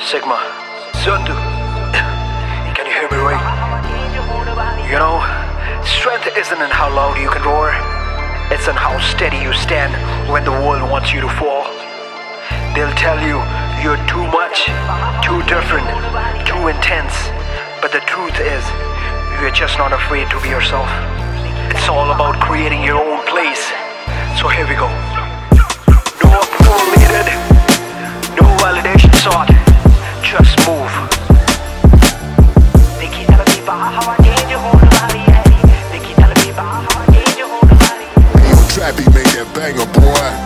Sigma, Zundu. Can you hear me right? You know, strength isn't in how loud you can roar. It's in how steady you stand when the world wants you to fall. They'll tell you you're too much, too different, too intense. But the truth is, you're just not afraid to be yourself. It's all about creating your own place. So here we go. No approval needed, no validation sought. Just move. They keep telling me about how I need you hold the body. They keep telling me about how I need you hold the body. Trappy make that banger, boy.